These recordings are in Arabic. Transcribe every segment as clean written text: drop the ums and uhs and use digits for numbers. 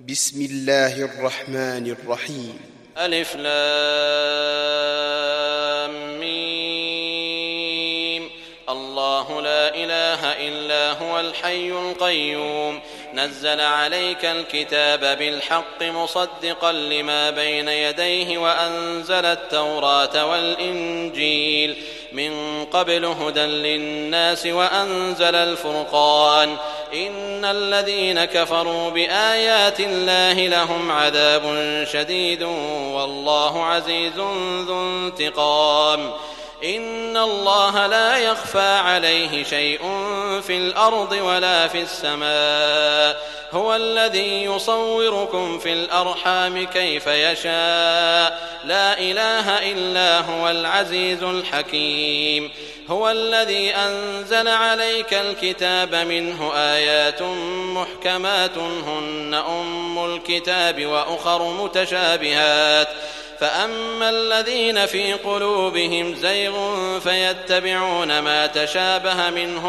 بسم الله الرحمن الرحيم. ألف لام ميم. الله لا إله إلا هو الحي القيوم نزل عليك الكتاب بالحق مصدقا لما بين يديه وأنزل التوراة والإنجيل من قبل هدى للناس وأنزل الفرقان إن الذين كفروا بآيات الله لهم عذاب شديد والله عزيز ذو انتقام. إن الله لا يخفى عليه شيء في الأرض ولا في السماء هو الذي يصوركم في الأرحام كيف يشاء لا إله إلا هو العزيز الحكيم. هو الذي أنزل عليك الكتاب منه آيات محكمات هن أم الكتاب وأخر متشابهات فأما الذين في قلوبهم زيغ فيتبعون ما تشابه منه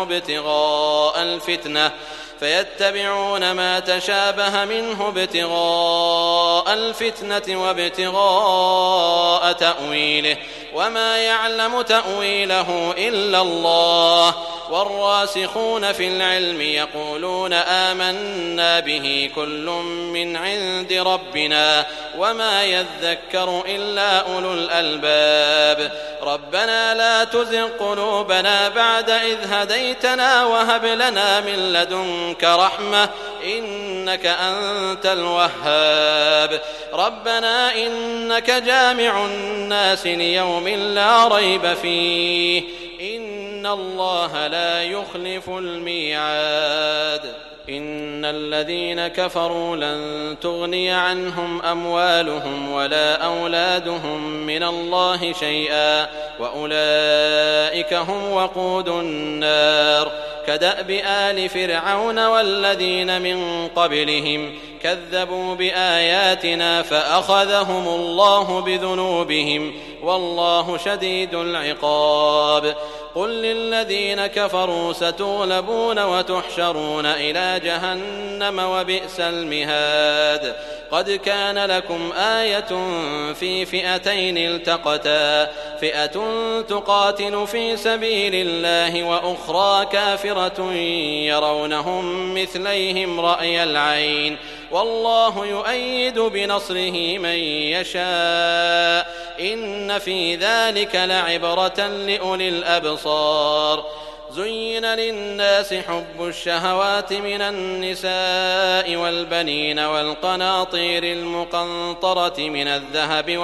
ابتغاء الفتنة وابتغاء تأويله وما يعلم تأويله إلا الله والراسخون في العلم يقولون آمنا به كل من عند ربنا وما يذكر إلا أولو الألباب. ربنا لا تزغ قلوبنا بعد إذ هديتنا وهب لنا من لدنك رحمة إنك أنت الوهاب. ربنا إنك جامع الناس ليوم لا ريب فيه إن الله لا يخلف الميعاد. إن الذين كفروا لن تغني عنهم أموالهم ولا أولادهم من الله شيئا وأولئك هم وقود النار كدأب آل فرعون والذين من قبلهم كذبوا بآياتنا فأخذهم الله بذنوبهم والله شديد العقاب. قل للذين كفروا ستغلبون وتحشرون إلى جهنم وبئس المهاد. قد كان لكم آية في فئتين التقتا فئة تقاتل في سبيل الله وأخرى كافرة يرونهم مثليهم رأي العين والله يؤيد بنصره من يشاء إن في ذلك لعبرة لأولي الأبصار. زين للناس حب الشهوات من النساء والبنين والقناطير المقنطرة من الذهب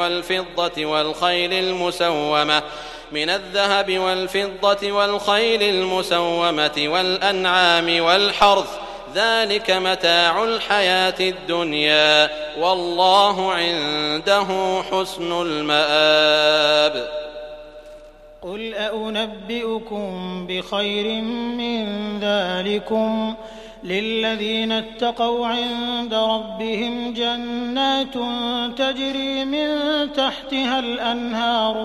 والخيل المسومة والأنعام والحرث ذلك متاع الحياة الدنيا والله عنده حسن المآب. قل أنبئكم بخير من ذلكم للذين اتقوا عند ربهم جنات تجري من تحتها الأنهار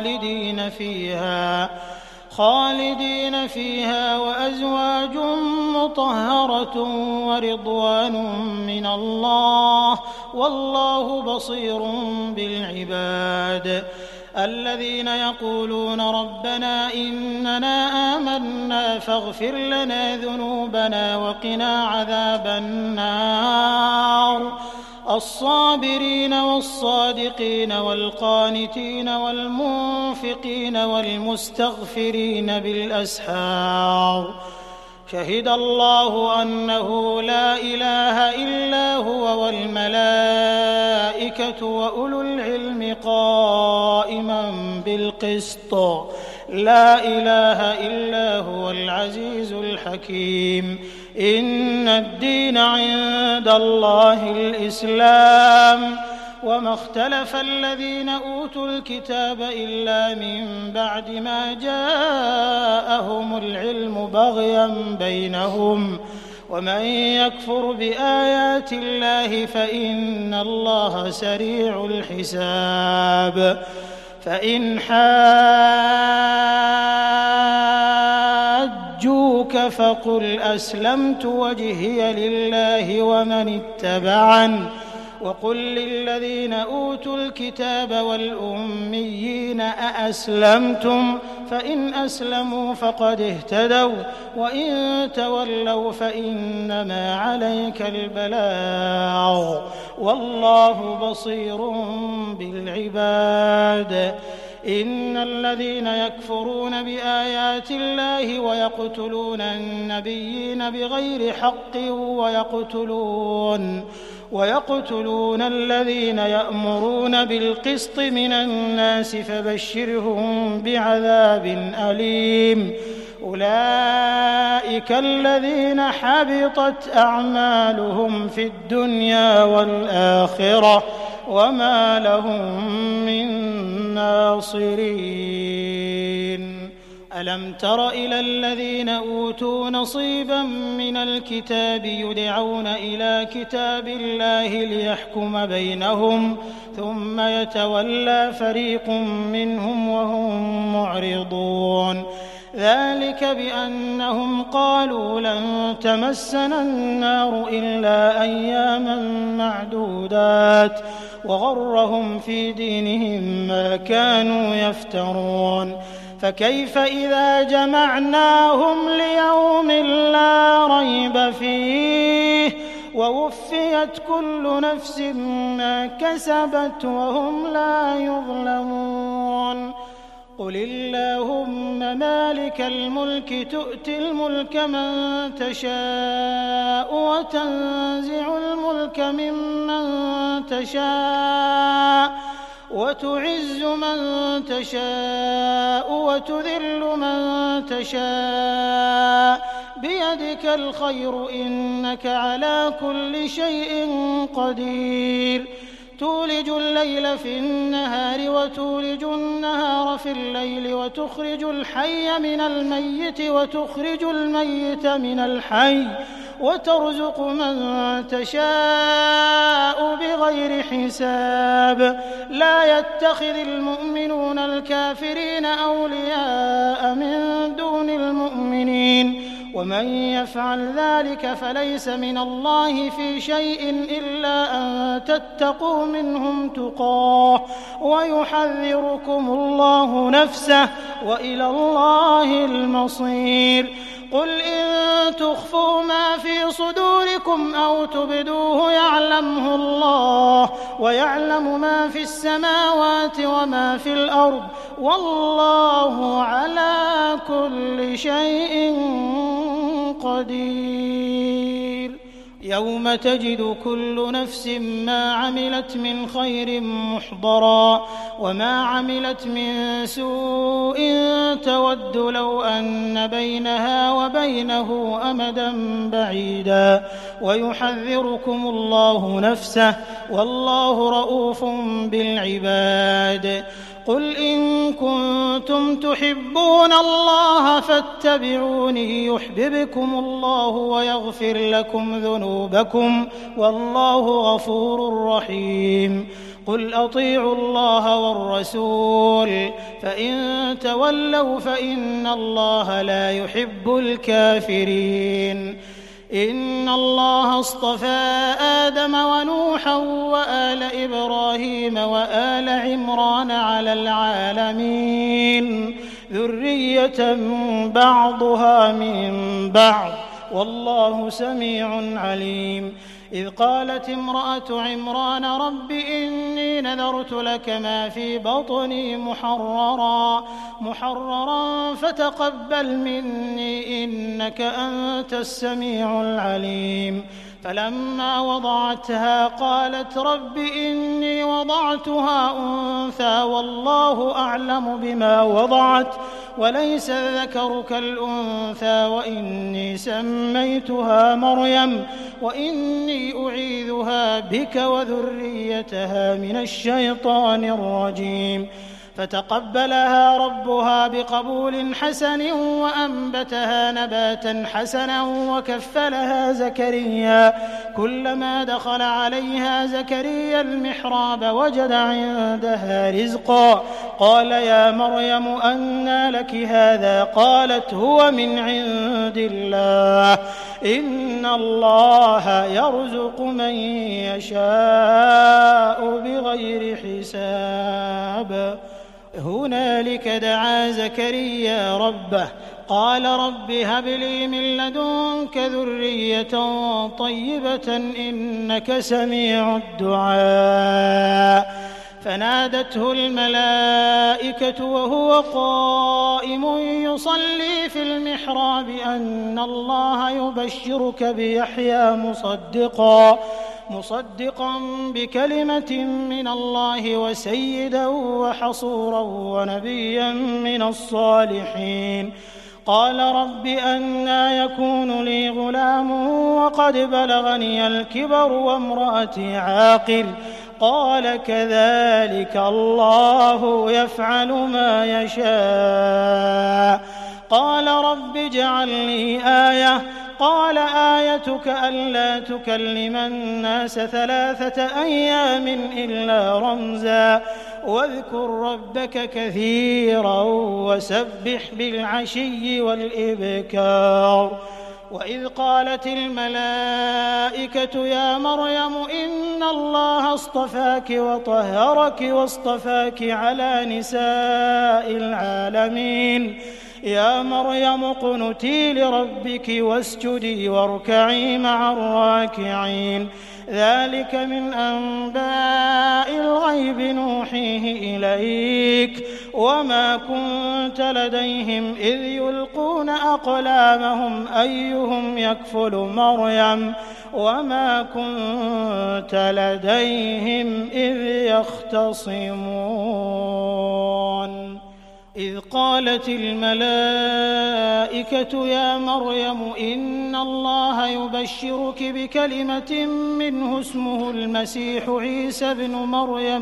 خالدين فيها وأزواج مطهرة ورضوان من الله والله بصير بالعباد. الذين يقولون ربنا إننا آمنا فاغفر لنا ذنوبنا وقنا عذاب النار. الصابرين والصادقين والقانتين والمنفقين والمستغفرين بالأسحار. شهد الله أنه لا إله إلا هو والملائكة وأولو العلم قائما بالقسط لا إله إلا هو العزيز الحكيم. إن الدين عند الله الإسلام وما اختلف الذين أوتوا الكتاب إلا من بعد ما جاءهم العلم بغيا بينهم ومن يكفر بآيات الله فإن الله سريع الحساب. فإن حاجوك سألوك فقل أسلمت وجهي لله ومن اتبعني وقل للذين أوتوا الكتاب والأميين أأسلمتم فإن أسلموا فقد اهتدوا وإن تولوا فإنما عليك البلاغ والله بصير بالعباد. إن الذين يكفرون بآيات الله ويقتلون النبيين بغير حق ويقتلون الذين يأمرون بالقسط من الناس فبشرهم بعذاب أليم. أولئك الذين حبطت أعمالهم في الدنيا والآخرة وما لهم من ناصرين. ألم تر إلى الذين أوتوا نصيبا من الكتاب يدعون إلى كتاب الله ليحكم بينهم ثم يتولى فريق منهم وهم معرضون. ذلك بأنهم قالوا لن تمسنا النار إلا أياما معدودات وغرهم في دينهم ما كانوا يفترون. فكيف إذا جمعناهم ليوم لا ريب فيه ووفيت كل نفس ما كسبت وهم لا يظلمون. قل اللهم مالك الملك تؤتي الملك من تشاء وتنزع الملك ممن تشاء وتعز من تشاء وتذل من تشاء بيدك الخير إنك على كل شيء قدير. تولج الليل في النهار وتولج النهار في الليل وتخرج الحي من الميت وتخرج الميت من الحي وترزق من تشاء بغير حساب. لا يتخذ المؤمنون الكافرين أولياء من دون المؤمنين ومن يفعل ذلك فليس من الله في شيء إلا أن تتقوا منهم تقاه ويحذركم الله نفسه وإلى الله المصير. قل إن تخفوا ما في صدوركم أو تبدوه يعلمه الله ويعلم ما في السماوات وما في الأرض والله على كل شيء قدير. يوم تجد كل نفس ما عملت من خير محضرا وما عملت من سوء تود لو أن بينها وبينه أمدا بعيدا ويحذركم الله نفسه والله رؤوف بالعباد. قل إن كنتم تحبون الله فاتبعوني يحببكم الله ويغفر لكم ذنوبكم والله غفور رحيم. قل أطيعوا الله والرسول فإن تولوا فإن الله لا يحب الكافرين. إن الله اصطفى آدم ونوحا وآل إبراهيم وآل عمران على العالمين ذرية بعضها من بعض والله سميع عليم. إذ قالت امرأة عمران رب إني نذرت لك ما في بطني محررا فتقبل مني إنك أنت السميع العليم. فلما وضعتها قالت رب إني وضعتها أنثى والله أعلم بما وضعت وليس الذكر كالأنثى وإني سميتها مريم وإني أعيذها بك وذريتها من الشيطان الرجيم. فتقبلها ربها بقبول حسن وأنبتها نباتا حسنا وكفلها زكريا. كلما دخل عليها زكريا المحراب وجد عندها رزقا قال يا مريم أنى لك هذا؟ قالت هو من عند الله إن الله يرزق من يشاء بغير حساب. هنالك دعا زكريا ربه قال رب هب لي من لدنك ذرية طيبة إنك سميع الدعاء. فنادته الملائكة وهو قائم يصلي في المحراب أن الله يبشرك بيحيى مصدقا بكلمة من الله وسيدا وحصورا ونبيا من الصالحين. قال رب أنى يكون لي غلام وقد بلغني الكبر وامرأتي عاقر؟ قال كذلك الله يفعل ما يشاء. قال رب اجعل لي آية. قال آيتك ألا تكلم الناس 3 أيام إلا رمزا واذكر ربك كثيرا وسبح بالعشي والإبكار. وإذ قالت الملائكة يا مريم إن الله اصطفاك وطهرك واصطفاك على نساء العالمين. يا مريم اقنتي لربك واسجدي واركعي مع الراكعين. ذلك من أنباء الغيب نوحيه إليك وما كنت لديهم إذ يلقون أقلامهم أيهم يكفل مريم وما كنت لديهم إذ يختصمون. إذ قالت الملائكة يا مريم إن الله يبشرك بكلمة منه اسمه المسيح عيسى بن مريم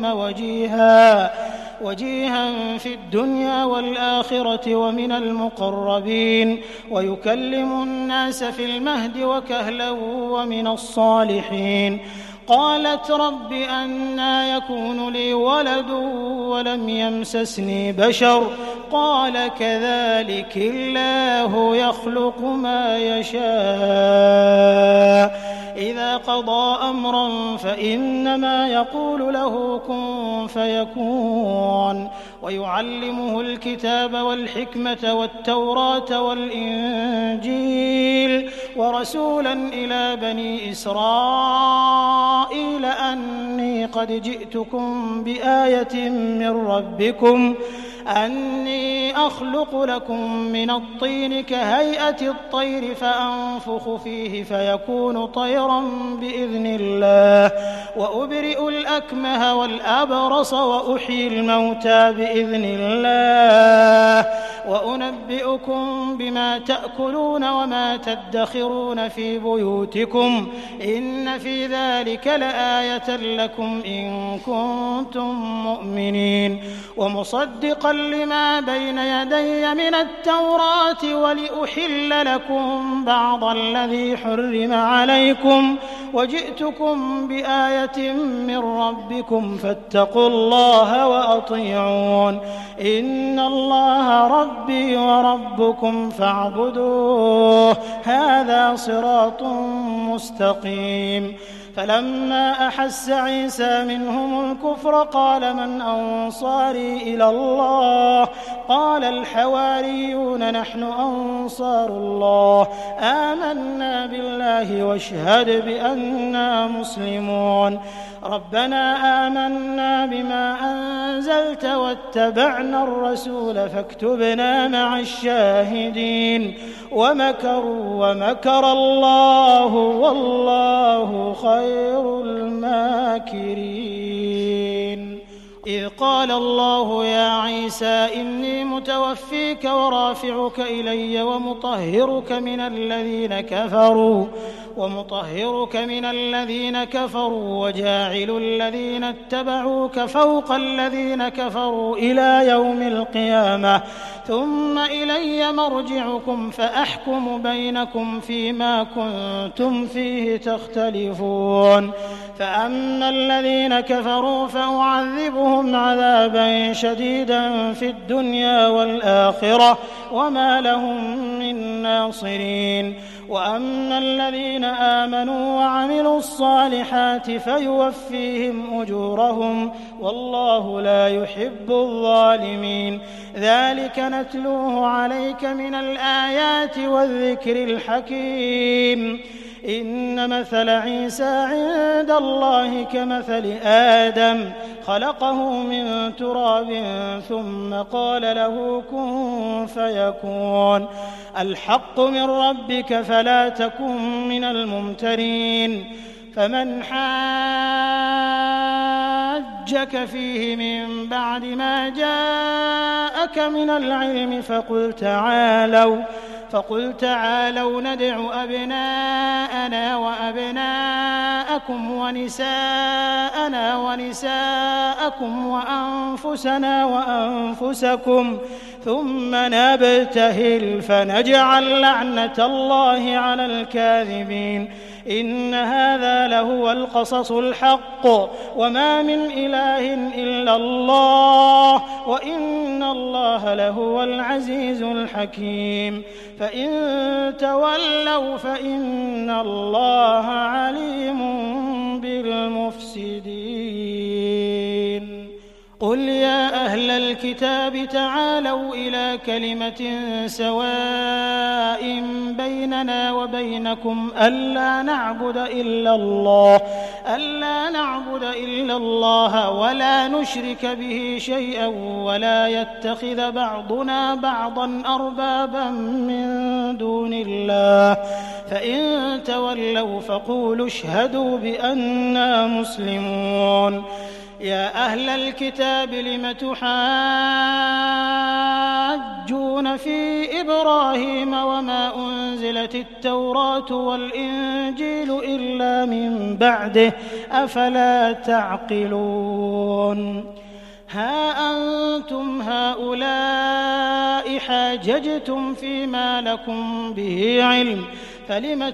وجيها في الدنيا والآخرة ومن المقربين ويكلم الناس في المهد وكهلا ومن الصالحين. قالت رب أنى يكون لي ولد ولم يمسسني بشر؟ قال كذلك الله يخلق ما يشاء. إذا قضى أمرا فإنما يقول له كن فيكون. ويعلمه الكتاب والحكمة والتوراة والإنجيل ورسولا إلى بني إسرائيل أني قد جئتكم بآية من ربكم أني أخلق لكم من الطين كهيئة الطير فأنفخ فيه فيكون طيرا بإذن الله وأبرئ الأكمه والأبرص وأحيي الموتى بإذن الله وأنبئكم بما تأكلون وما تدخرون في بيوتكم إن في ذلك لآية لكم إن كنتم مؤمنين. ومصدقا لما بين يدي من التوراة ولأحل لكم بعض الذي حرم عليكم وجئتكم بآية من ربكم فاتقوا الله وأطيعون. إن الله ربي وربكم فاعبدوه هذا صراط مستقيم. فلما أحس عيسى منهم الكفر قال من أنصاري إلى الله؟ قال الحواريون نحن أنصار الله آمنا بالله واشهد بأننا مسلمون. ربنا آمنا بما أنزلت واتبعنا الرسول فاكتبنا مع الشاهدين. ومكروا ومكر الله والله خير الماكرين. إذ قال الله يا عيسى إني متوفيك ورافعك إلي ومطهرك من الذين كفروا وجاعل الذين اتبعوك فوق الذين كفروا إلى يوم القيامة ثم إلي مرجعكم فأحكم بينكم فيما كنتم فيه تختلفون فأما الذين كفروا فأعذبهم عذابا شديدا في الدنيا والآخرة وما لهم من ناصرين وأما الذين آمنوا وعملوا الصالحات فيوفيهم أجورهم والله لا يحب الظالمين ذلك نتلوه عليك من الآيات والذكر الحكيم إن مثل عيسى عند الله كمثل آدم خلقه من تراب ثم قال له كن فيكون الحق من ربك فلا تكن من الممترين فمن حاجك فيه من بعد ما جاءك من العلم فقل تعالوا ندع أبناءنا وأبناءكم ونساءنا ونساءكم وأنفسنا وأنفسكم ثم نبتهل فنجعل لعنة الله على الكاذبين إن هذا لهو القصص الحق وما من إله إلا الله وإن الله لهو العزيز الحكيم فإن تولوا فإن الله عليم بالمفسدين قل يا أهل الكتاب تعالوا إلى كلمة سواء بيننا وبينكم ألا نعبد إلا الله ولا نشرك به شيئا ولا يتخذ بعضنا بعضا أربابا من دون الله فإن تولوا فقولوا اشهدوا بأننا مسلمون يا أهل الكتاب لم تحاجون في إبراهيم وما أنزلت التوراة والإنجيل إلا من بعده أفلا تعقلون ها أنتم هؤلاء حاججتم فيما لكم به علم فلم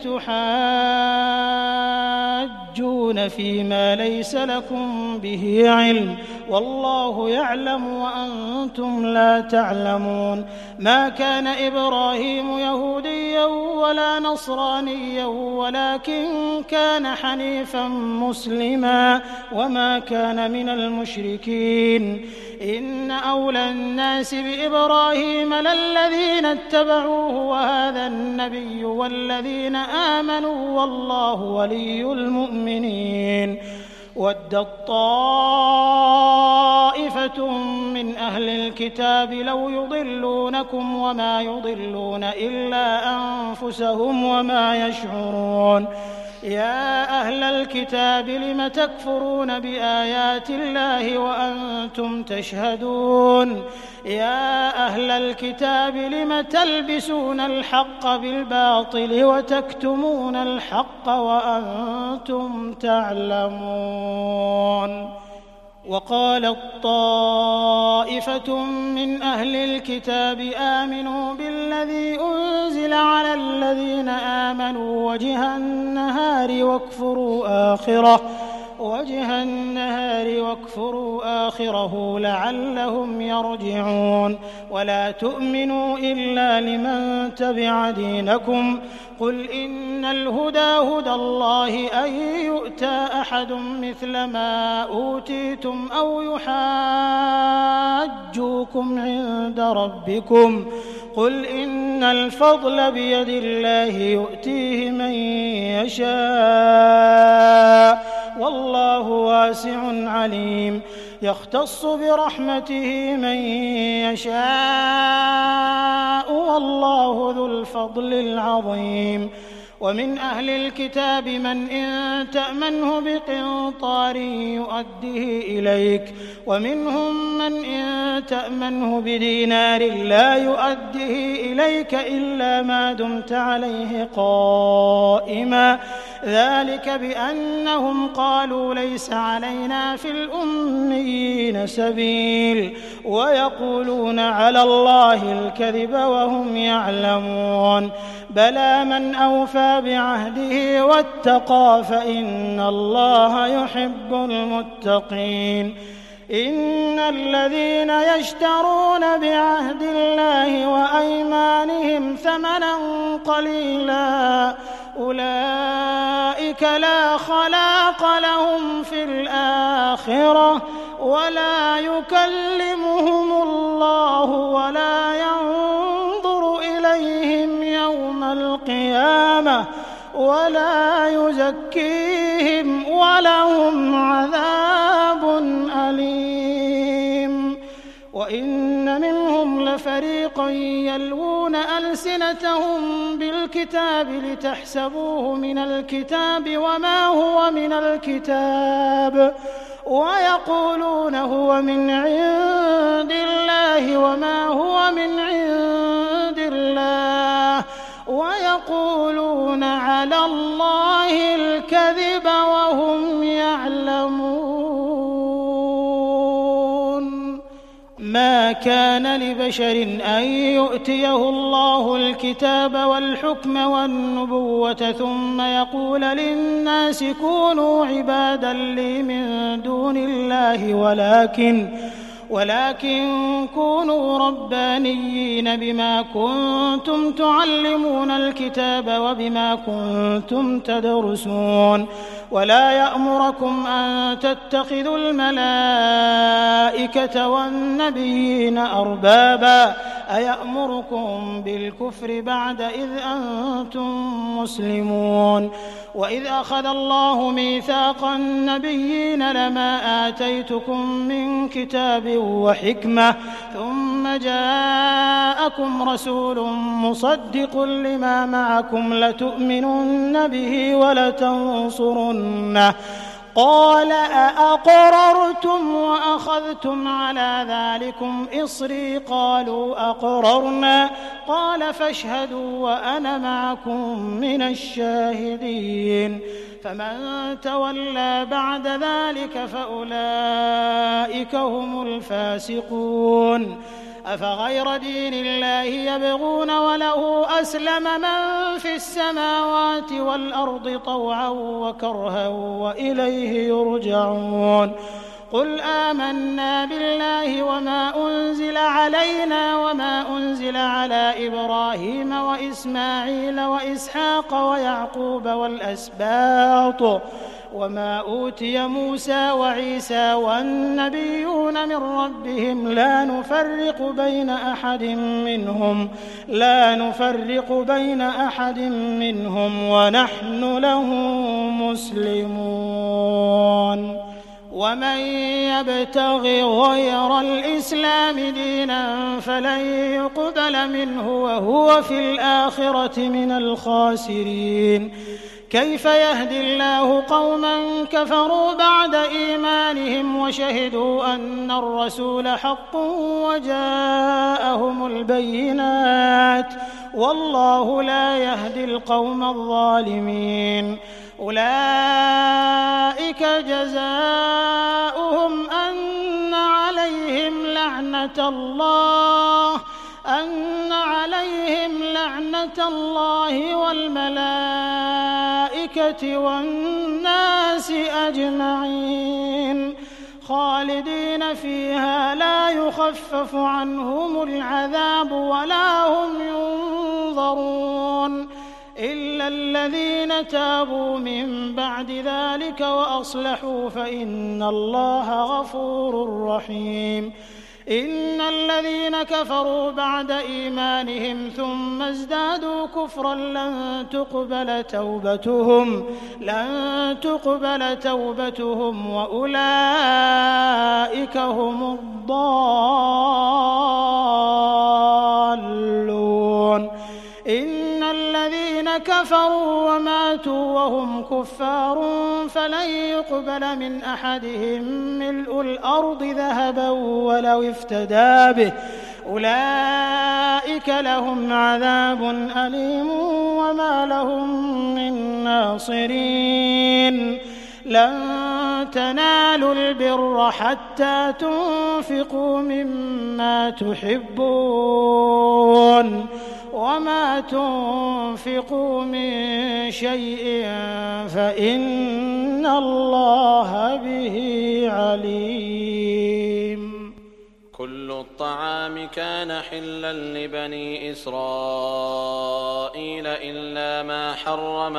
تحاجون فيما ليس لكم به علم والله يعلم وأنتم لا تعلمون ما كان إبراهيم يهوديا ولا نصرانيا ولكن كان حنيفا مسلما وما كان من المشركين إن أولى الناس بإبراهيم للذين اتبعوه وهذا النبي والذين آمنوا والله ولي المؤمنين ودت طائفة من أهل الكتاب لو يضلونكم وما يضلون إلا أنفسهم وما يشعرون يا أهل الكتاب لم تكفرون بآيات الله وأنتم تشهدون يا أهل الكتاب لم تلبسون الحق بالباطل وتكتمون الحق وأنتم تعلمون وقالت طائفة من أهل الكتاب آمنوا بالذي أنزل على الذين آمنوا وجه النهار واكفروا آخره لعلهم يرجعون ولا تؤمنوا إلا لمن تبع دينكم قل إن الهدى هدى الله أن يؤتى أحد مثل ما أوتيتم أو يحاجوكم عند ربكم قل إن الفضل بيد الله يؤتيه من يشاء والله واسع عليم يختص برحمته من يشاء والله ذو الفضل العظيم ومن أهل الكتاب من إن تأمنه بقنطار يؤده إليك ومنهم من إن تأمنه بدينار لا يؤده إليك إلا ما دمت عليه قائما ذلك بأنهم قالوا ليس علينا في الأميين سبيل ويقولون على الله الكذب وهم يعلمون بلى من أوفى بعهده واتقى فإن الله يحب المتقين إن الذين يشترون بعهد الله وأيمانهم ثمنا قليلا أولئك لا خلاق لهم في الآخرة ولا يكلمهم الله ولا ينظر إليهم يوم القيامة ولا يزكيهم ولهم عذاب أليم وإن منهم لفريقا يلوون ألسنتهم بالكتاب لتحسبوه من الكتاب وما هو من الكتاب ويقولون هو من عند الله وما هو من عند الله ويقولون على الله الكذب وهم يعلمون ما كان لبشر أن يؤتيه الله الكتاب والحكم والنبوة ثم يقول للناس كونوا عبادا لي من دون الله ولكن كونوا ربانيين بما كنتم تعلمون الكتاب وبما كنتم تدرسون ولا يأمركم أن تتخذوا الملائكة والنبيين أربابا أيأمركم بالكفر بعد إذ أنتم مسلمون وإذ أخذ الله ميثاق النبيين لما آتيتكم من كتاب وحكمة ثم جاءكم رسول مصدق لما معكم لتؤمنن به ولتنصرنه قال أأقررتم وأخذتم على ذلكم إصري قالوا أقررنا قال فاشهدوا وأنا معكم من الشاهدين فمن تولى بعد ذلك فأولئك هم الفاسقون أفغير دين الله يبغون وله أسلم من في السماوات والأرض طوعا وكرها وإليه يرجعون قل آمنا بالله وما أنزل علينا وما أنزل على إبراهيم وإسماعيل وإسحاق ويعقوب والأسباط وما أوتي موسى وعيسى والنبيون من ربهم لا نفرق بين أحد منهم ونحن له مسلمون ومن يبتغ غير الإسلام دينا فلن يقبل منه وهو في الآخرة من الخاسرين كيف يهدي الله قوما كفروا بعد إيمانهم وشهدوا أن الرسول حق وجاءهم البينات والله لا يهدي القوم الظالمين أولئك جزاؤهم أن عليهم لعنة الله والملائكة والناس أجمعين خالدين فيها لا يخفف عنهم العذاب ولا هم ينظرون إلا الذين تابوا من بعد ذلك وأصلحوا فإن الله غفور رحيم إن الذين كفروا بعد إيمانهم ثم ازدادوا كفرا لن تقبل توبتهم وأولئك هم الضالون إن الذين كفروا وماتوا وهم كفار فلن يقبل من أحدهم ملء الأرض ذهبا ولو افتدى به أولئك لهم عذاب أليم وما لهم من ناصرين لن تنالوا البر حتى تنفقوا مما تحبون وما تنفقوا من شيء فإن الله به عليم. كل الطعام كان حلا لبني إسرائيل إلا ما حرم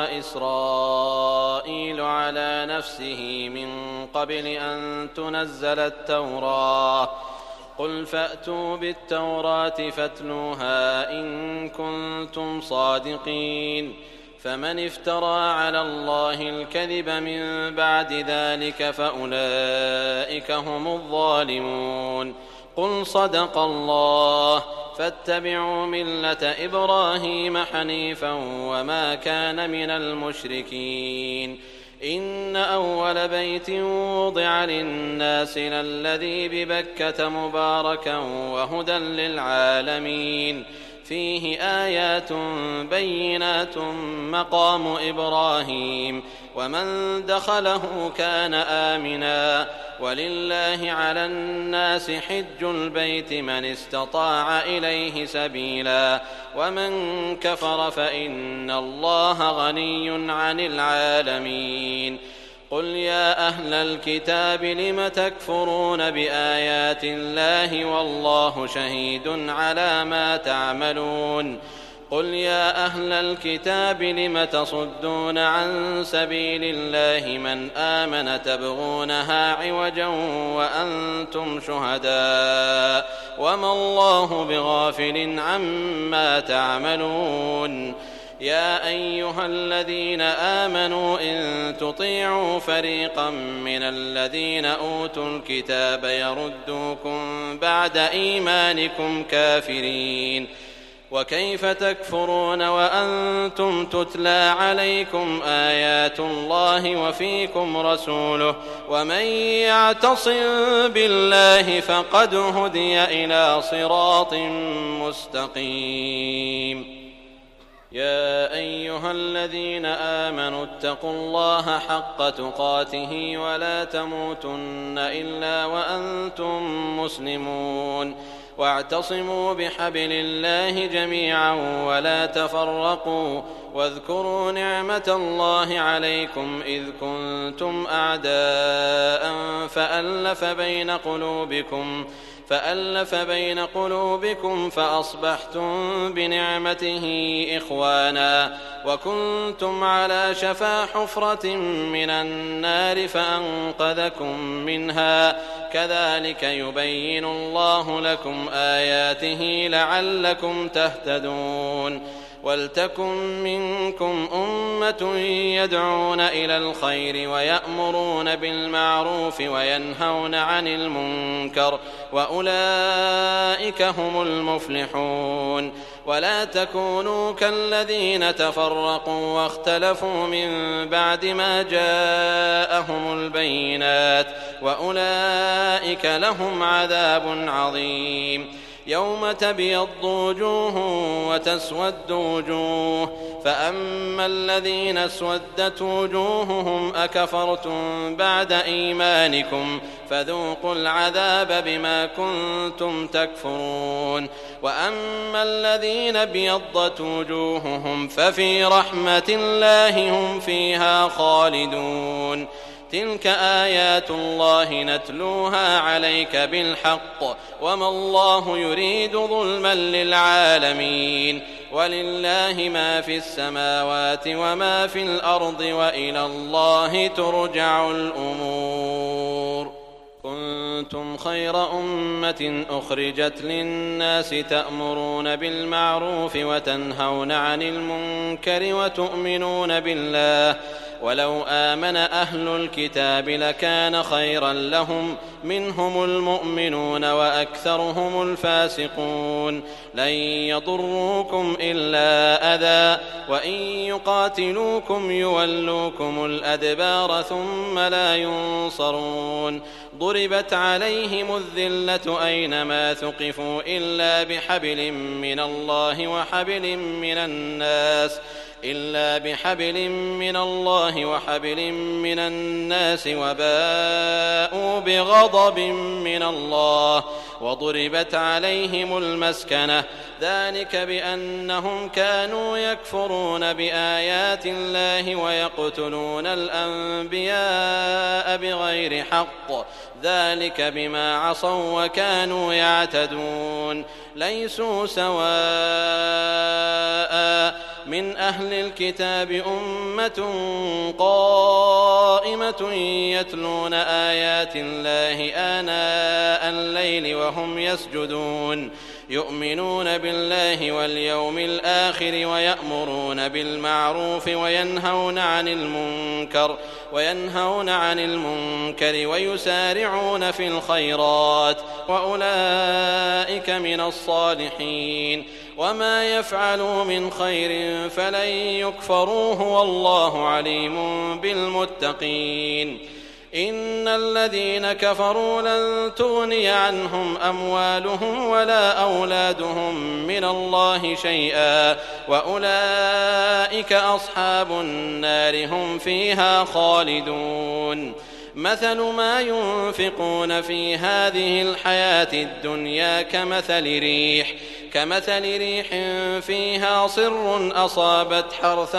إسرائيل على نفسه من قبل أن تنزل التوراة قل فأتوا بالتوراة فاتلوها إن كنتم صادقين فمن افترى على الله الكذب من بعد ذلك فأولئك هم الظالمون. قل صدق الله فاتبعوا ملة إبراهيم حنيفا وما كان من المشركين إن أول بيت وضع للناس للذي ببكة مباركا وهدى للعالمين فيه آيات بينات مقام إبراهيم ومن دخله كان آمنا ولله على الناس حج البيت من استطاع إليه سبيلا ومن كفر فإن الله غني عن العالمين. قل يا أهل الكتاب لم تكفرون بآيات الله والله شهيد على ما تعملون. قل يا أهل الكتاب لم تصدون عن سبيل الله من آمن تبغونها عوجا وأنتم شهداء وما الله بغافل عما تعملون. يا أيها الذين آمنوا إن تطيعوا فريقا من الذين أوتوا الكتاب يردوكم بعد إيمانكم كافرين وكيف تكفرون وأنتم تتلى عليكم آيات الله وفيكم رسوله ومن يعتصم بالله فقد هدي إلى صراط مستقيم. يا أيها الذين آمنوا اتقوا الله حق تقاته ولا تموتن إلا وأنتم مسلمون واعتصموا بحبل الله جميعا ولا تفرقوا واذكروا نعمة الله عليكم إذ كنتم أعداء فألف بين قلوبكم فأصبحتم بنعمته إخوانا وكنتم على شفا حفرة من النار فأنقذكم منها كذلك يبين الله لكم آياته لعلكم تهتدون. ولتكن منكم أمة يدعون إلى الخير ويأمرون بالمعروف وينهون عن المنكر وأولئك هم المفلحون. ولا تكونوا كالذين تفرقوا واختلفوا من بعد ما جاءهم البينات وأولئك لهم عذاب عظيم. يوم تبيض وجوه وتسود وجوه فأما الذين اسودت وجوههم أكفرتم بعد إيمانكم فذوقوا العذاب بما كنتم تكفرون. وأما الذين ابيضت وجوههم ففي رحمة الله هم فيها خالدون. تلك آيات الله نتلوها عليك بالحق وما الله يريد ظلما للعالمين ولله ما في السماوات وما في الأرض وإلى الله ترجع الأمور. كنتم خير أمة أخرجت للناس تأمرون بالمعروف وتنهون عن المنكر ولو آمن أهل الكتاب لكان خيرا لهم منهم المؤمنون وأكثرهم الفاسقون لن يضروكم إلا أذى وإن يقاتلوكم يولوكم الأدبار ثم لا ينصرون ضربت عليهم الذلة أينما ثقفوا إلا بحبل من الله وحبل من الناس وباءوا بغضب من الله وضربت عليهم المسكنة ذلك بأنهم كانوا يكفرون بآيات الله ويقتلون الأنبياء بغير حق ذلك بما عصوا وكانوا يعتدون ليسوا سواء من أهل الكتاب أمة قائمة يتلون آيات الله آناء الليل وهم يسجدون يؤمنون بالله واليوم الآخر ويأمرون بالمعروف وينهون عن المنكر ويسارعون في الخيرات وأولئك من الصالحين وما يفعلوا من خير فلن يكفروه والله عليم بالمتقين إن الذين كفروا لن تغني عنهم أموالهم ولا أولادهم من الله شيئا وأولئك أصحاب النار هم فيها خالدون مثل ما ينفقون في هذه الحياة الدنيا كمثل ريح فيها صر أصابت حرث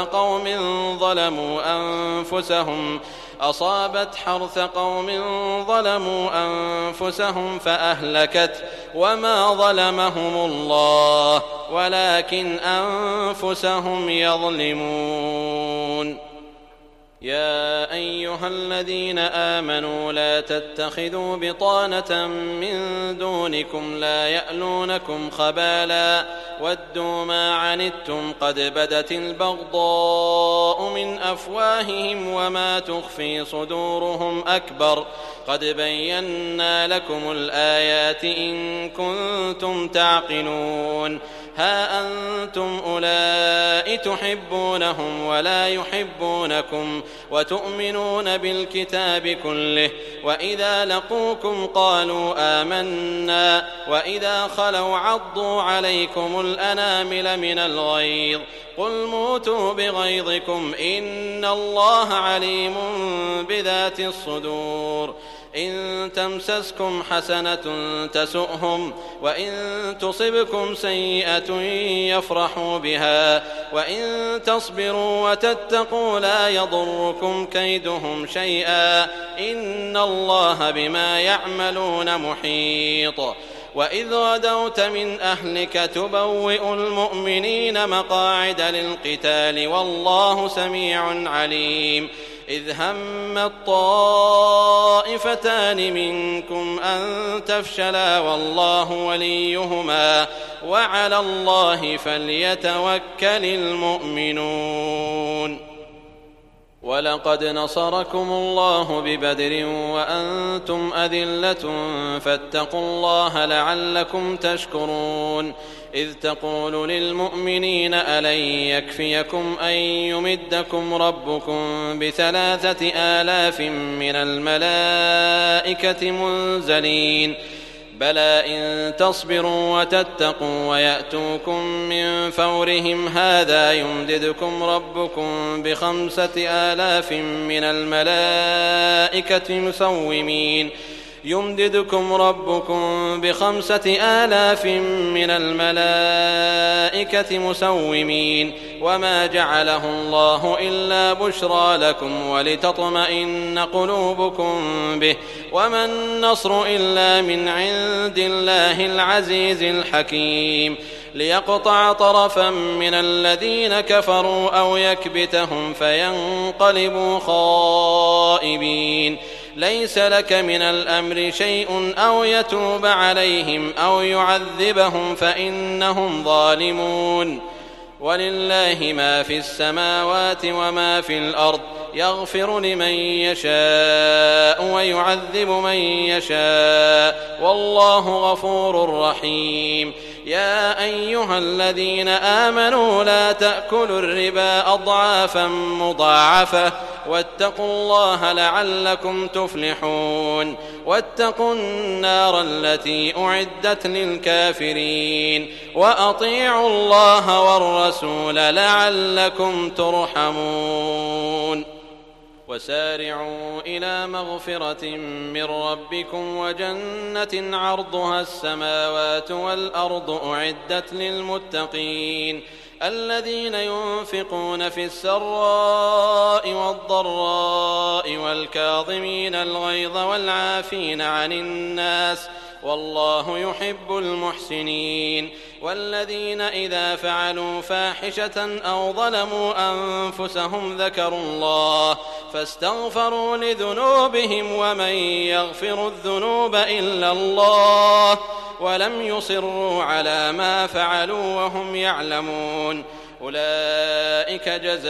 قوم ظلموا أنفسهم فأهلكت وما ظلمهم الله ولكن أنفسهم يظلمون يا أيها الذين آمنوا لا تتخذوا بطانة من دونكم لا يألونكم خبالا ودوا ما عنتم قد بدت البغضاء من أفواههم وما تخفي صدورهم أكبر قد بينا لكم الآيات إن كنتم تعقلون ها أنتم أولئك تحبونهم ولا يحبونكم وتؤمنون بالكتاب كله وإذا لقوكم قالوا آمنا وإذا خلوا عضوا عليكم الأنامل من الغيظ قل موتوا بغيظكم إن الله عليم بذات الصدور إن تمسسكم حسنة تسؤهم وإن تصبكم سيئة يفرحوا بها وإن تصبروا وتتقوا لا يضركم كيدهم شيئا إن الله بما يعملون محيط وإذ غدوت من أهلك تبوئ المؤمنين مقاعد للقتال والله سميع عليم إذ هم الطائفتان منكم أن تفشلا والله وليهما وعلى الله فليتوكل المؤمنون ولقد نصركم الله ببدر وأنتم أذلة فاتقوا الله لعلكم تشكرون إذ تقول للمؤمنين ألن يكفيكم أن يمدكم ربكم ب3,000 من الملائكة منزلين بلى إن تصبروا وتتقوا ويأتوكم من فورهم هذا يمددكم ربكم ب5,000 من الملائكة مسومين يمددكم ربكم ب5,000 من الملائكة مسومين وما جعله الله إلا بشرى لكم ولتطمئن قلوبكم به وما النصر إلا من عند الله العزيز الحكيم ليقطع طرفا من الذين كفروا أو يكبتهم فينقلبوا خائبين ليس لك من الأمر شيء أو يتوب عليهم أو يعذبهم فإنهم ظالمون ولله ما في السماوات وما في الأرض يغفر لمن يشاء ويعذب من يشاء والله غفور رحيم. يا أيها الذين آمنوا لا تأكلوا الربا أضعافا مضاعفة واتقوا الله لعلكم تفلحون. واتقوا النار التي أعدت للكافرين وأطيعوا الله والرسول لعلكم ترحمون. وسارعوا إلى مغفرة من ربكم وجنة عرضها السماوات والأرض أعدت للمتقين الذين ينفقون في السراء والضراء والكاظمين الغيظ والعافين عن الناس والله يحب المحسنين. والذين إذا فعلوا فاحشة أو ظلموا أنفسهم ذكروا الله فاستغفروا لذنوبهم ومن يغفر الذنوب إلا الله ولم يصروا على ما فعلوا وهم يعلمون أولئك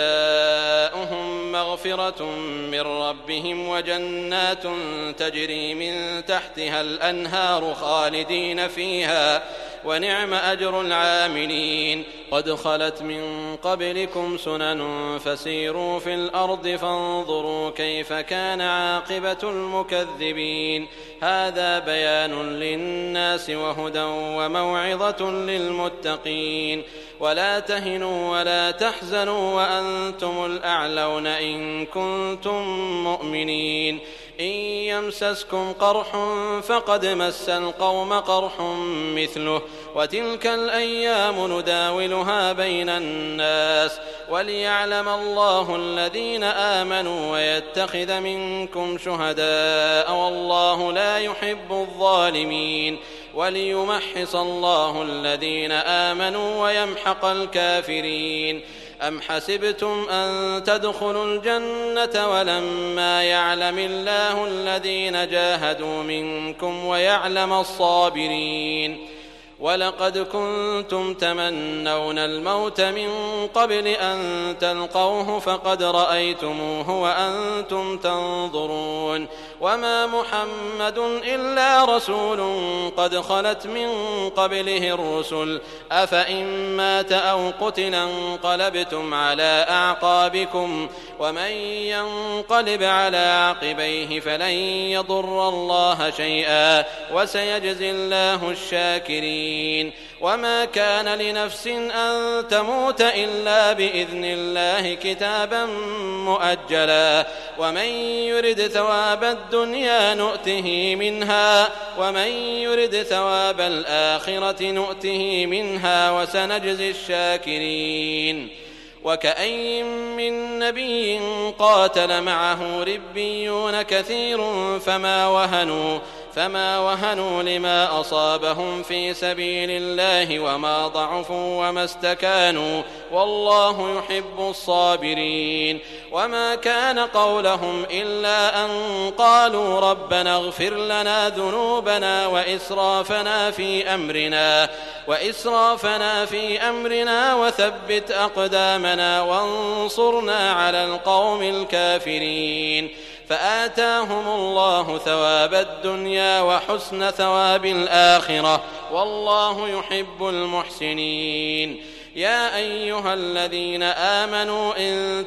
جزاؤهم مغفرة من ربهم وجنات تجري من تحتها الأنهار خالدين فيها ونعم أجر العاملين. قد خلت من قبلكم سنن فسيروا في الأرض فانظروا كيف كان عاقبة المكذبين. هذا بيان للناس وهدى وموعظة للمتقين. ولا تهنوا ولا تحزنوا وأنتم الأعلون إن كنتم مؤمنين. إن يمسسكم قرح فقد مس القوم قرح مثله وتلك الأيام نداولها بين الناس وليعلم الله الذين آمنوا ويتخذ منكم شهداء والله لا يحب الظالمين وليمحص الله الذين آمنوا ويمحق الكافرين. أم حسبتم أن تدخلوا الجنة ولما يعلم الله الذين جاهدوا منكم ويعلم الصابرين. ولقد كنتم تمنون الموت من قبل أن تلقوه فقد رأيتموه وأنتم تنظرون. وما محمد إلا رسول قد خلت من قبله الرسل أفإن مات أو قتل انقلبتم على أعقابكم ومن ينقلب على عقبيه فلن يضر الله شيئا وسيجزي الله الشاكرين. وما كان لنفس أن تموت إلا بإذن الله كتابا مؤجلا ومن يرد ثواب الدنيا نؤته منها ومن يرد ثواب الآخرة نؤته منها وسنجزي الشاكرين. وكأين من نبي قاتل معه ربيون كثير فما وهنوا لما أصابهم في سبيل الله وما ضعفوا وما استكانوا والله يحب الصابرين. وما كان قولهم إلا أن قالوا ربنا اغفر لنا ذنوبنا وإسرافنا في أمرنا وثبت أقدامنا وانصرنا على القوم الكافرين. فآتاهم الله ثواب الدنيا وحسن ثواب الآخرة والله يحب المحسنين. يا أيها الذين آمنوا إن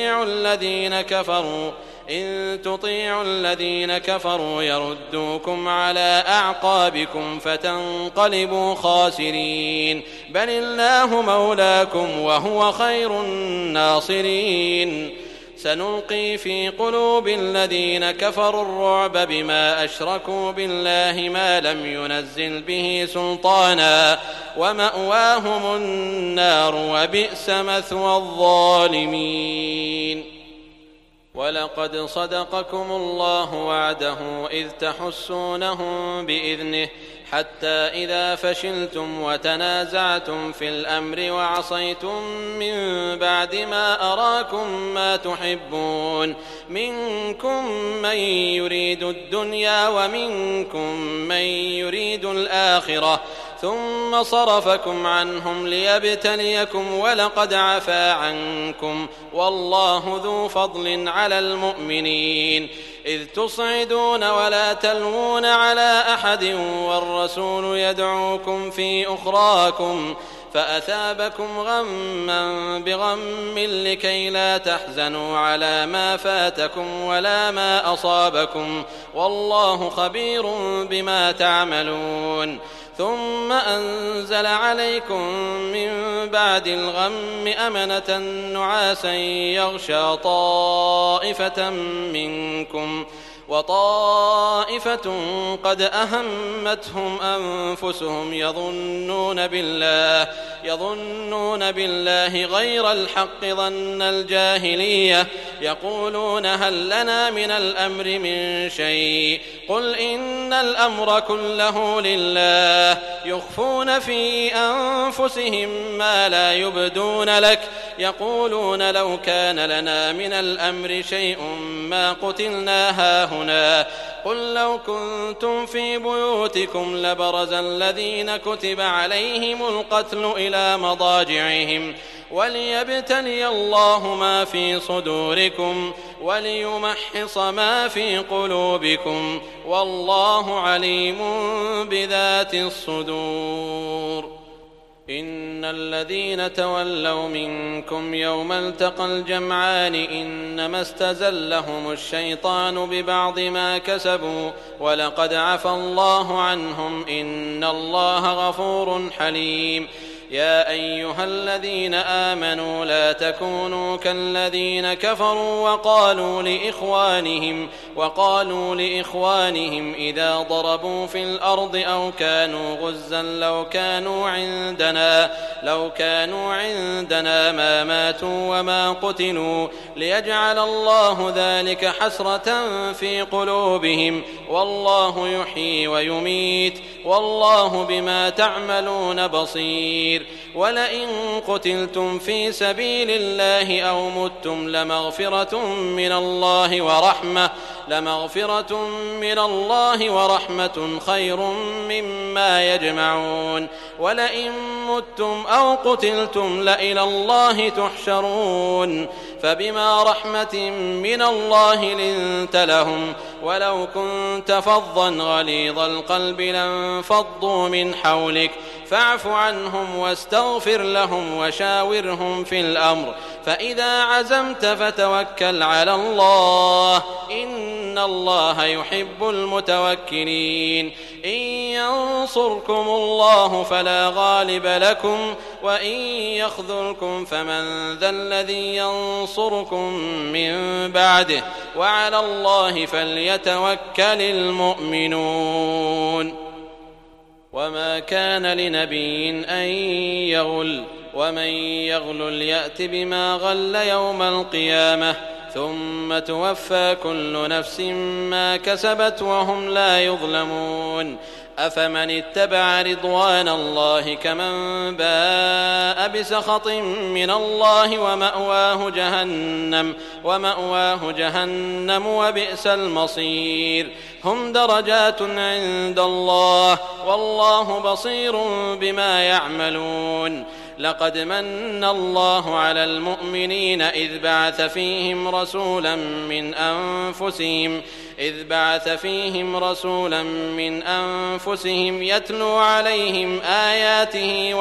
تطيعوا الذين كفروا يردوكم على أعقابكم فتنقلبوا خاسرين بل الله مولاكم وهو خير الناصرين. سنلقي في قلوب الذين كفروا الرعب بما أشركوا بالله ما لم ينزل به سلطانا ومأواهم النار وبئس مثوى الظالمين. ولقد صدقكم الله وعده إذ تحسونهم بإذنه حتى إذا فشلتم وتنازعتم في الأمر وعصيتم من بعد ما أراكم ما تحبون منكم من يريد الدنيا ومنكم من يريد الآخرة ثم صرفكم عنهم ليبتليكم ولقد عفا عنكم والله ذو فضل على المؤمنين إذ تصعدون ولا تلوون على أحد والرسول يدعوكم في أخراكم فأثابكم غما بغم لكي لا تحزنوا على ما فاتكم ولا ما أصابكم والله خبير بما تعملون ثم أنزل عليكم من بعد الغم أمنة نعاسا يغشى طائفة منكم وطائفة قد أهمتهم أنفسهم يظنون بالله غير الحق ظن الجاهلية يقولون هل لنا من الأمر من شيء قل إن الأمر كله لله يخفون في أنفسهم ما لا يبدون لك يقولون لو كان لنا من الأمر شيء ما قتلنا هاهنا قل لو كنتم في بيوتكم لبرز الذين كتب عليهم القتل إلى مضاجعهم وليبتلي الله ما في صدوركم وليمحص ما في قلوبكم والله عليم بذات الصدور إن الذين تولوا منكم يوم التقى الجمعان إنما استزلهم الشيطان ببعض ما كسبوا ولقد عفى الله عنهم إن الله غفور حليم يا أيها الذين آمنوا لا تكونوا كالذين كفروا وقالوا لإخوانهم إذا ضربوا في الأرض أو كانوا غزا لو كانوا عندنا ما ماتوا وما قتلوا ليجعل الله ذلك حسرة في قلوبهم والله يحيي ويميت والله بما تعملون بصير ولئن قتلتم في سبيل الله أو متم لمغفرة من الله ورحمة خير مما يجمعون ولئن متم أو قتلتم لإلى الله تحشرون فبما رحمة من الله لنت لهم ولو كنت فظا غليظ القلب لانفضوا من حولك فاعف عنهم واستغفر لهم وشاورهم في الأمر فإذا عزمت فتوكل على الله إن الله يحب المتوكلين إن ينصركم الله فلا غالب لكم وإن يخذلكم فمن ذا الذي ينصركم من بعده وعلى الله فليتوكل المؤمنون وما كان لنبي أن يغل ومن يغل يأت بما غل يوم القيامة ثم توفى كل نفس ما كسبت وهم لا يظلمون أفمن اتبع رضوان الله كمن باء بسخط من الله ومأواه جهنم وبئس المصير هم درجات عند الله والله بصير بما يعملون لقد من الله على المؤمنين إذ بعث فيهم رسولا من أنفسهم يتلو عليهم آياته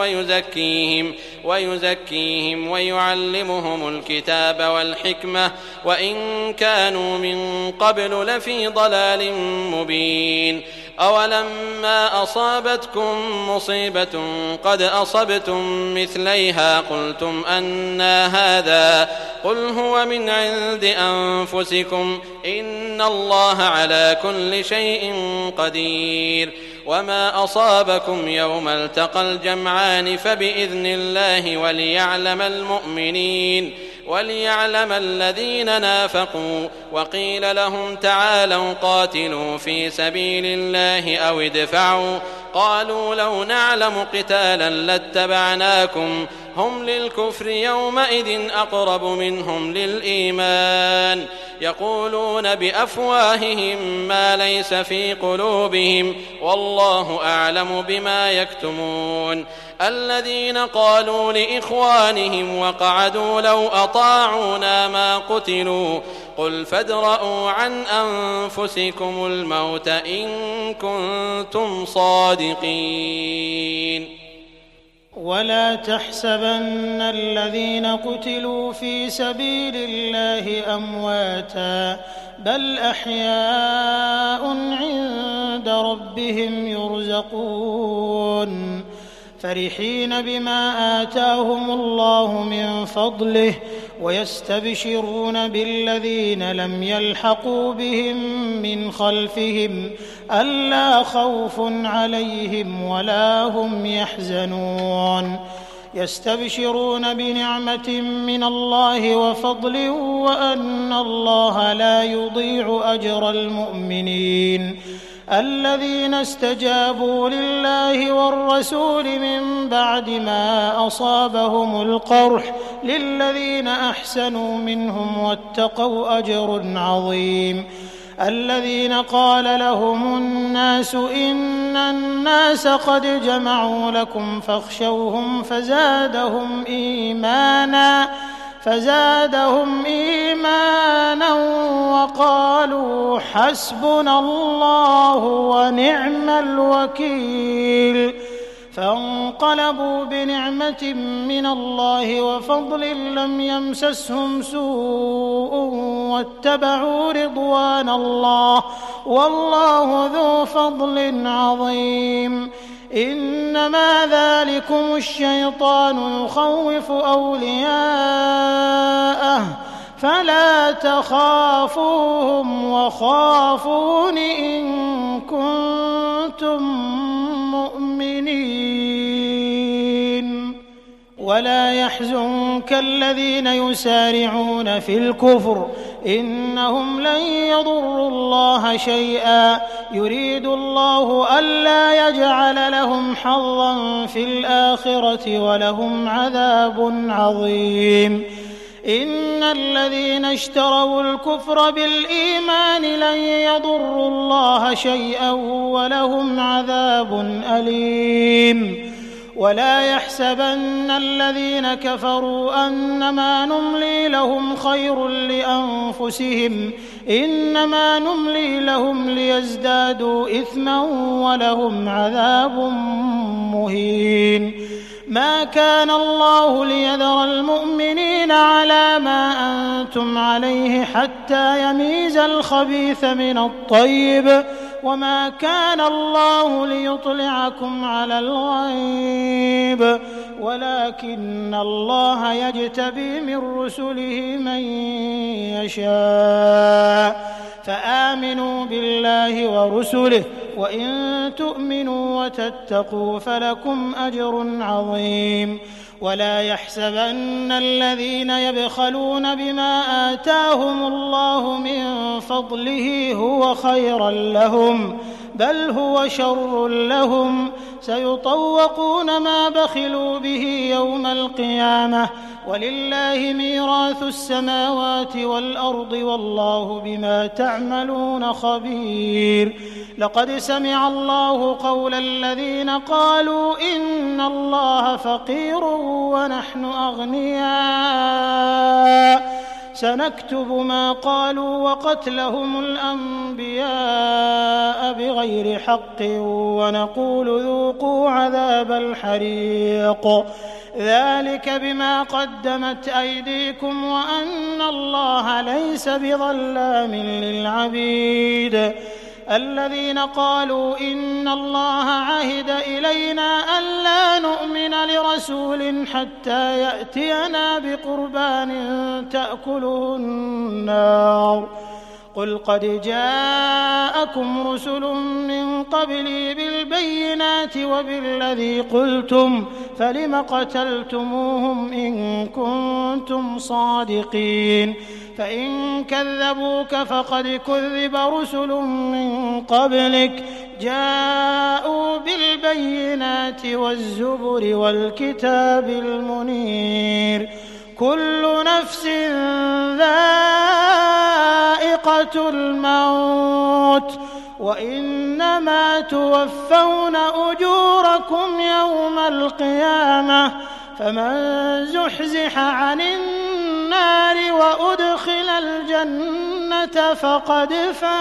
ويزكيهم ويعلمهم الكتاب والحكمة وإن كانوا من قبل لفي ضلال مبين أولما أصابتكم مصيبة قد أصبتم مثليها قلتم أنى هذا قل هو من عند أنفسكم إن الله على كل شيء قدير وما أصابكم يوم التقى الجمعان فبإذن الله وليعلم الذين نافقوا وقيل لهم تعالوا قاتلوا في سبيل الله أو ادفعوا قالوا لو نعلم قتالا لاتبعناكم هم للكفر يومئذ أقرب منهم للإيمان يقولون بأفواههم ما ليس في قلوبهم والله أعلم بما يكتمون الذين قالوا لإخوانهم وقعدوا لو أطاعونا ما قتلوا قل فادرءوا عن أنفسكم الموت إن كنتم صادقين ولا تحسبن الذين قتلوا في سبيل الله أمواتا بل أحياء عند ربهم يرزقون فرحين بما آتاهم الله من فضله ويستبشرون بالذين لم يلحقوا بهم من خلفهم ألا خوف عليهم ولا هم يحزنون يستبشرون بنعمة من الله وفضل وأن الله لا يضيع أجر المؤمنين الذين استجابوا لله والرسول من بعد ما أصابهم القرح للذين أحسنوا منهم واتقوا أجر عظيم الذين قال لهم الناس إن الناس قد جمعوا لكم فاخشوهم فزادهم إيمانا وقالوا حسبنا الله ونعم الوكيل فانقلبوا بنعمة من الله وفضل لم يمسسهم سوء واتبعوا رضوان الله والله ذو فضل عظيم إنما ذلكم الشيطان يخوف أولياءه فلا تخافوهم وخافون إن كنتم مؤمنين ولا يحزنك الذين يسارعون في الكفر إنهم لن يضروا الله شيئا يريد الله ألا يجعل لهم حظا في الآخرة ولهم عذاب عظيم إن الذين اشتروا الكفر بالإيمان لن يضروا الله شيئا ولهم عذاب أليم ولا يحسبن الذين كفروا أنما نملي لهم خير لأنفسهم إنما نملي لهم ليزدادوا إثما ولهم عذاب مهين ما كان الله ليذر المؤمنين على ما أنتم عليه حتى يميز الخبيث من الطيب وما كان الله ليطلعكم على الغيب ولكن الله يجتبي من رسله من يشاء فآمنوا بالله ورسله وإن تؤمنوا وتتقوا فلكم أجر عظيم ولا يحسبن الذين يبخلون بما آتاهم الله من فضله هو خيرا لهم بل هو شر لهم سيطوقون ما بخلوا به يوم القيامة ولله ميراث السماوات والأرض والله بما تعملون خبير لقد سمع الله قول الذين قالوا إن الله فقير ونحن أغنياء سنكتب ما قالوا وقتلهم الأنبياء بغير حق ونقول ذوقوا عذاب الحريق ذلك بما قدمت أيديكم وأن الله ليس بظلام للعبيد الذين قالوا إن الله عهد إلينا ألا نؤمن لرسول حتى يأتينا بقربان تأكله النار قل قد جاءكم رسل من قبلي بالبينات وبالذي قلتم فلم قتلتموهم إن كنتم صادقين فإن كذبوك فقد كذب رسل من قبلك جاءوا بالبينات والزبر والكتاب المنير كل نفس ذائقة الموت وإنما توفون أجوركم يوم القيامة فمن زحزح عن النار وأدخل الجنة فقد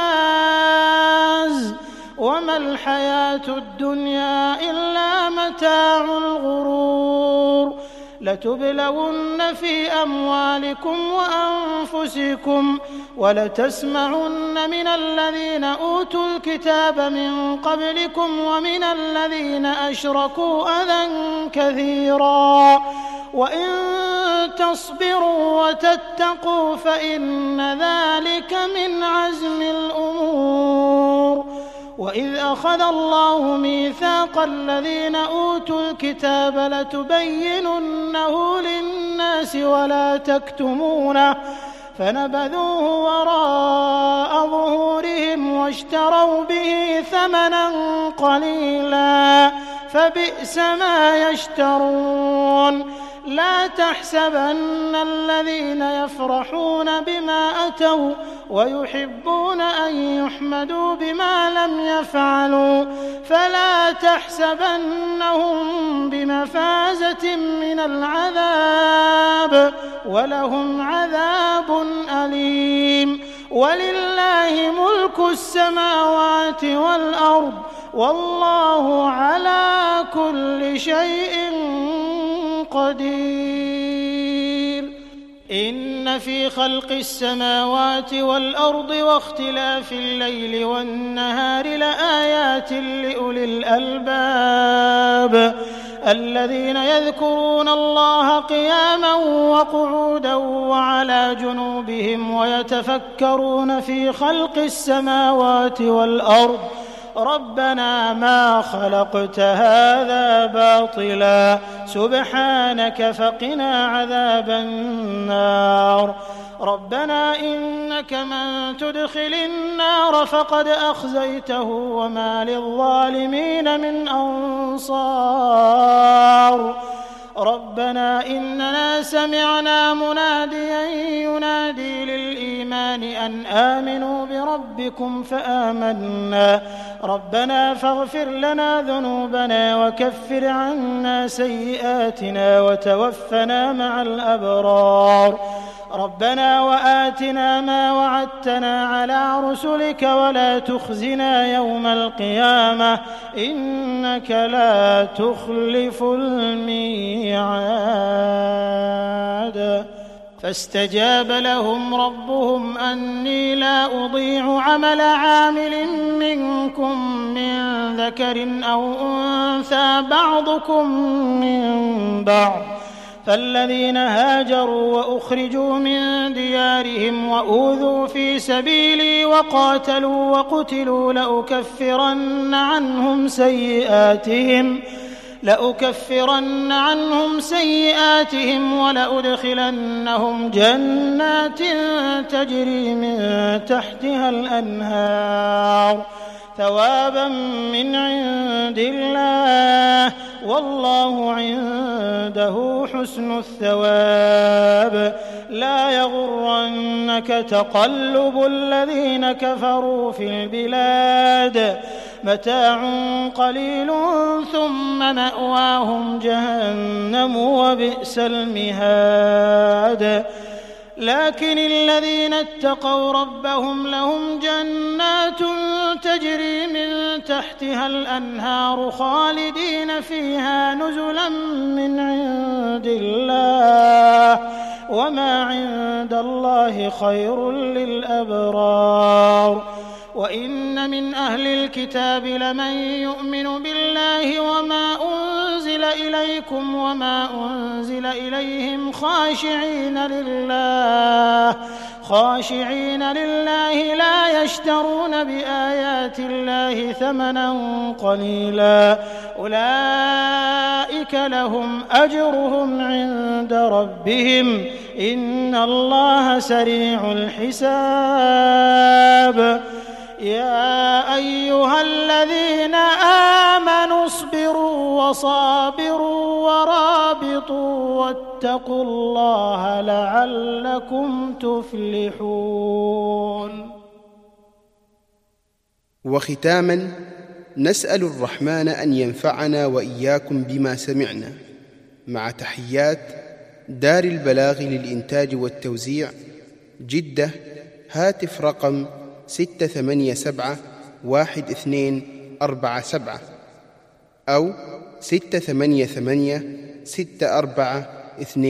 فاز وما الحياة الدنيا إلا متاع الغرور لتبلون في أموالكم وأنفسكم ولتسمعن من الذين أوتوا الكتاب من قبلكم ومن الذين أشركوا أذى كثيرا وإن تصبروا وتتقوا فإن ذلك من عزم الأمور وإذ أخذ الله ميثاق الذين أوتوا الكتاب لتبيننه للناس ولا تكتمونه فنبذوه وراء ظهورهم واشتروا به ثمنا قليلا فبئس ما يشترون لا تحسبن الذين يفرحون بما أتوا ويحبون أن يحمدوا بما لم يفعلوا فلا تحسبنهم بمفازة من العذاب ولهم عذاب أليم ولله ملك السماوات والأرض والله على كل شيء قدير إن في خلق السماوات والأرض واختلاف الليل والنهار لآيات لأولي الألباب الذين يذكرون الله قياما وقعودا وعلى جنوبهم ويتفكرون في خلق السماوات والأرض ربنا ما خلقت هذا باطلا سبحانك فقنا عذاب النار ربنا إنك من تدخل النار فقد أخزيته وما للظالمين من أنصار ربنا إننا سمعنا مناديا ينادي للإيمان أن آمنوا بربكم فآمنا ربنا فاغفر لنا ذنوبنا وكفر عنا سيئاتنا وتوفنا مع الأبرار ربنا وآتنا ما وعدتنا على رسلك ولا تخزنا يوم القيامة إنك لا تخلف الميعاد فاستجاب لهم ربهم أني لا أضيع عمل عامل منكم من ذكر أو أنثى بعضكم من بعض فالذين هاجروا وأخرجوا من ديارهم وأوذوا في سبيلي وقاتلوا وقتلوا لأكفرن عنهم سيئاتهم ولأدخلنهم جنات تجري من تحتها الأنهار ثوابا من عند الله والله عنده حسن الثواب لا يغرنك تقلب الذين كفروا في البلاد متاع قليل ثم مأواهم جهنم وبئس المهاد لكن الذين اتقوا ربهم لهم جنات تجري من تحتها الأنهار خالدين فيها نزلا من عند الله وما عند الله خير للأبرار وإن من أهل الكتاب لمن يؤمن بالله وما أنزل إليكم وما أنزل إليهم خاشعين لله لا يشترون بآيات الله ثمنا قليلا أولئك لهم أجرهم عند ربهم إن الله سريع الحساب يا أيها الذين آمنوا اصبروا وصابروا ورابطوا واتقوا الله لعلكم تفلحون. وختاما نسأل الرحمن أن ينفعنا وإياكم بما سمعنا، مع تحيات دار البلاغ للإنتاج والتوزيع، جدة، هاتف رقم 687-1247 أو 688-64-2